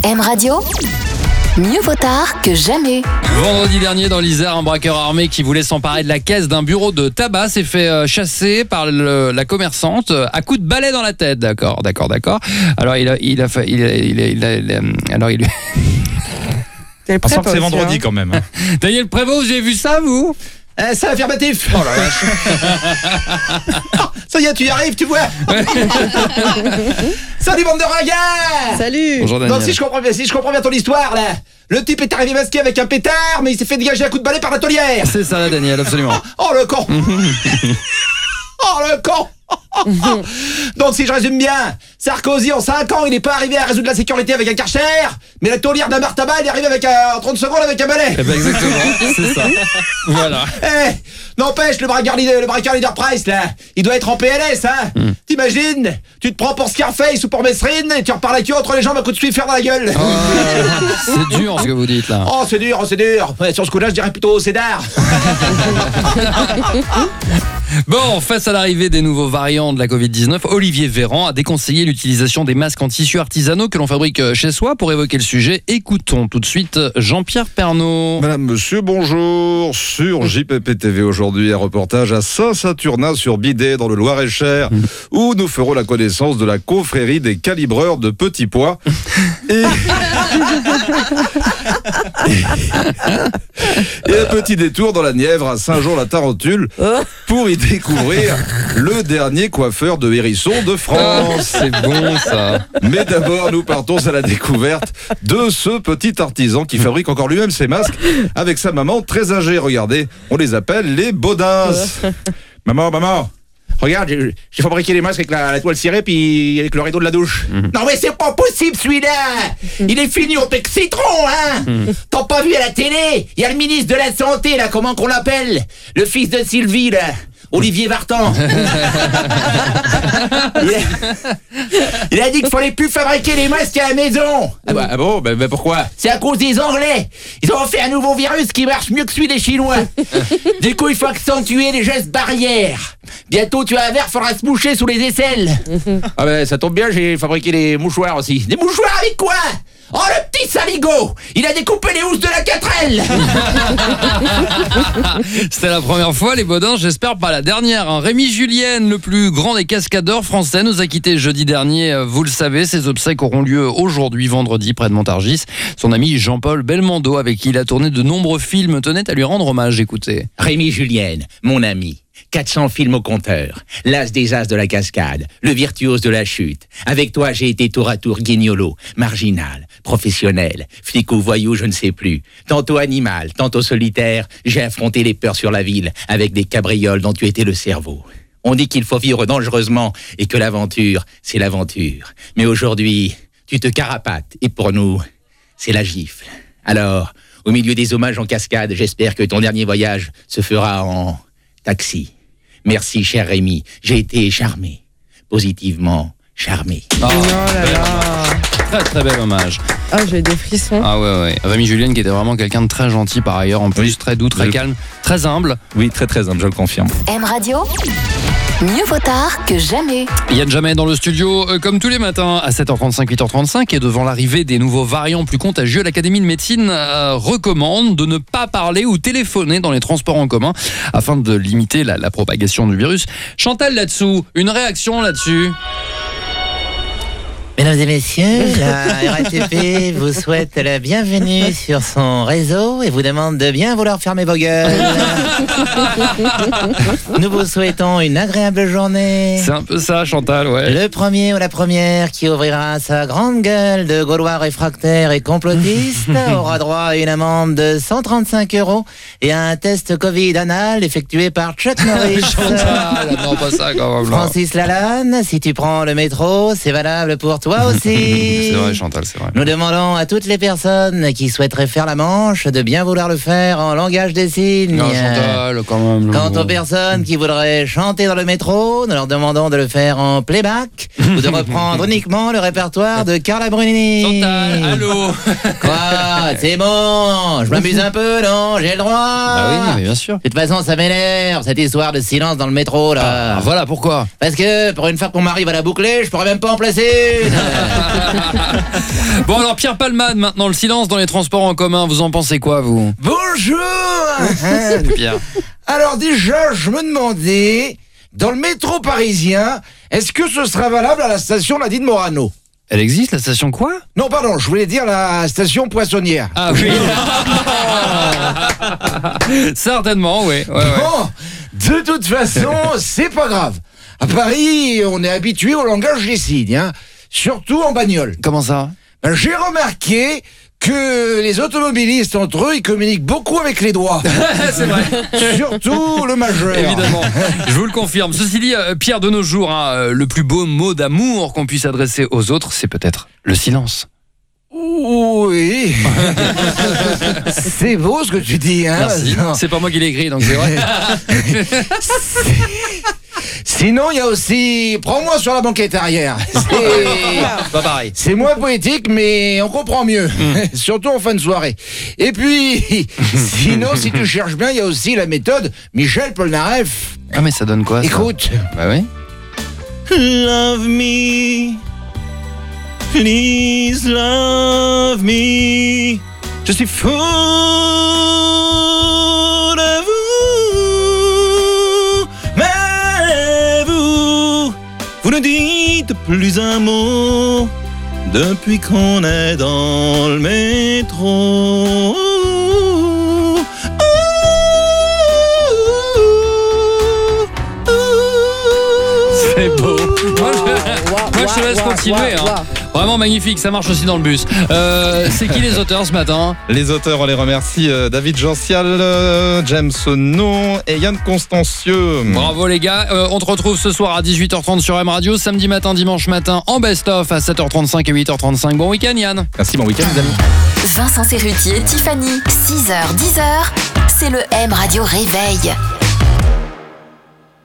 M Radio, mieux vaut tard que jamais. Vendredi dernier, dans l'Isère, un braqueur armé qui voulait s'emparer de la caisse d'un bureau de tabac s'est fait chasser par la commerçante à coups de balai dans la tête. D'accord. Alors il lui... On sent que c'est vendredi quand même. Daniel Prévost, vous avez vu ça, vous? C'est affirmatif. Oh la vache. Ça y est, tu y arrives, tu vois. Salut bande de ringards. Salut. Bonjour Daniel. Donc si je comprends bien ton histoire là, le type est arrivé masqué avec un pétard, mais il s'est fait dégager à coup de balai par la taulière. C'est ça, Daniel, absolument. Oh le con. Oh le con. Donc si je résume bien, Sarkozy en 5 ans il n'est pas arrivé à résoudre la sécurité avec un Karcher, mais la taulière d'un bar tabac il est arrivé avec en 30 secondes avec un balai. Eh ben exactement, c'est ça. Voilà. N'empêche, le braqueur leader Price là, il doit être en PLS hein. T'imagines, tu te prends pour Scarface ou pour Mesrine et tu repars la queue entre les jambes à coup de Swiffer dans la gueule. C'est dur ce que vous dites là. Oh c'est dur. Ouais, sur ce coup-là je dirais plutôt Cédar. Bon, face à l'arrivée des nouveaux variants de la Covid-19, Olivier Véran a déconseillé l'utilisation des masques en tissu artisanaux que l'on fabrique chez soi. Pour évoquer le sujet, écoutons tout de suite Jean-Pierre Pernaut. Madame, monsieur, bonjour. Sur JPP TV aujourd'hui, un reportage à Saint-Saturnin sur Bidet dans le Loir-et-Cher où nous ferons la connaissance de la confrérie des calibreurs de petits pois. Et un petit détour dans la Nièvre à Saint-Jean-la-Tarentule pour y découvrir le dernier coiffeur de hérisson de France. C'est bon ça. Mais d'abord, nous partons à la découverte de ce petit artisan qui fabrique encore lui-même ses masques avec sa maman très âgée. Regardez, on les appelle les Baudins. Maman, regarde, j'ai fabriqué les masques avec la toile cirée puis avec le rideau de la douche. Non mais c'est pas possible celui-là. Il est fini au bec citron hein. T'as pas vu à la télé? Il y a le ministre de la Santé là, comment qu'on l'appelle? Le fils de Sylvie là, Olivier Vartan. Il a dit qu'il fallait plus fabriquer les masques à la maison. Ah bon, pourquoi? C'est à cause des Anglais. Ils ont fait un nouveau virus qui marche mieux que celui des Chinois. Du coup, il faut accentuer les gestes barrières. Bientôt, tu vas voir, faudra se moucher sous les aisselles. Ah ben, ça tombe bien, j'ai fabriqué des mouchoirs aussi. Des mouchoirs avec quoi? Oh, le petit saligo! Il a découpé les housses de la 4L. C'était la première fois, les Baudins, j'espère pas la dernière. Rémi Julienne, le plus grand des cascadeurs français, nous a quittés jeudi dernier. Vous le savez, ses obsèques auront lieu aujourd'hui, vendredi, près de Montargis. Son ami Jean-Paul Belmondo, avec qui il a tourné de nombreux films, tenait à lui rendre hommage. Écoutez. Rémi Julienne, mon ami. 400 films au compteur, l'as des as de la cascade, le virtuose de la chute. Avec toi, j'ai été tour à tour guignolo, marginal, professionnel, flic ou voyou, je ne sais plus. Tantôt animal, tantôt solitaire, j'ai affronté les peurs sur la ville avec des cabrioles dont tu étais le cerveau. On dit qu'il faut vivre dangereusement et que l'aventure, c'est l'aventure. Mais aujourd'hui, tu te carapates et pour nous, c'est la gifle. Alors, au milieu des hommages en cascade, j'espère que ton dernier voyage se fera en taxi. Merci, cher Rémi. J'ai été charmé. Positivement charmé. Oh là là. Très très bel hommage. Ah, j'ai des frissons. Ah ouais. Rémi Julienne qui était vraiment quelqu'un de très gentil par ailleurs. En plus, très doux, très calme, très humble. Oui, très très humble, je le confirme. M Radio, mieux vaut tard que jamais. Yann Jamais dans le studio, comme tous les matins à 7h35, 8h35, et devant l'arrivée des nouveaux variants plus contagieux, l'Académie de médecine recommande de ne pas parler ou téléphoner dans les transports en commun afin de limiter la propagation du virus. Chantal là-dessous, une réaction là-dessus? Mesdames et messieurs, la RATP vous souhaite la bienvenue sur son réseau et vous demande de bien vouloir fermer vos gueules. Nous vous souhaitons une agréable journée. C'est un peu ça, Chantal, ouais. Le premier ou la première qui ouvrira sa grande gueule de Gaulois réfractaire et complotiste aura droit à une amende de 135 € et à un test Covid anal effectué par Chuck Norris. Chantal, non pas ça quand même. Francis Lalanne, si tu prends le métro, c'est valable pour toi aussi. C'est vrai, Chantal, c'est vrai. Nous demandons à toutes les personnes qui souhaiteraient faire la manche de bien vouloir le faire en langage des signes. Non, Chantal, quand même. Quant aux personnes qui voudraient chanter dans le métro, nous leur demandons de le faire en playback ou de reprendre uniquement le répertoire de Carla Bruni. Chantal, allô. Quoi? C'est bon, je m'amuse un peu, non? J'ai le droit. Ah oui, mais bien sûr. De toute façon, ça m'énerve, cette histoire de silence dans le métro, là. Ah, voilà, pourquoi? Parce que, pour une fois qu'on m'arrive à la boucler, je pourrais même pas en placer une. Bon alors Pierre Palmade, maintenant le silence dans les transports en commun, vous en pensez quoi vous? Bonjour. Pierre. Alors déjà, je me demandais, dans le métro parisien, est-ce que ce sera valable à la station Nadine Morano? Elle existe la station quoi? Non, pardon, je voulais dire la station Poissonnière. Ah oui. Certainement, oui. Ouais. Bon, de toute façon, c'est pas grave. À Paris, on est habitué au langage des signes, hein, surtout en bagnole. Comment ça? Ben, j'ai remarqué que les automobilistes, entre eux, ils communiquent beaucoup avec les doigts. C'est vrai. Surtout le majeur. Évidemment, je vous le confirme. Ceci dit, Pierre, de nos jours, le plus beau mot d'amour qu'on puisse adresser aux autres, c'est peut-être le silence. Oui. C'est beau ce que tu dis, hein. Merci. Non. C'est pas moi qui l'ai écrit, donc c'est vrai. Sinon, il y a aussi prends-moi sur la banquette arrière. Pas pareil. C'est moins poétique, mais on comprend mieux. Surtout en fin de soirée. Et puis, sinon, si tu cherches bien, il y a aussi la méthode Michel Polnareff. Ah mais ça donne quoi ça? Écoute. Bah oui. Love me, please love me. Je suis fou de vous, mais vous ne dites plus un mot depuis qu'on est dans le métro. C'est beau. Moi, je te laisse continuer. Hein. Vraiment magnifique, ça marche aussi dans le bus. C'est qui les auteurs ce matin? Les auteurs, on les remercie. David Gential, James Sonon et Yann Constancieux. Bravo les gars. On te retrouve ce soir à 18h30 sur M Radio, samedi matin, dimanche matin en best-of à 7h35 et 8h35. Bon week-end Yann. Merci, bon week-end les amis. Vincent Serruti et Tiffany, 6h, 10h, c'est le M Radio Réveil.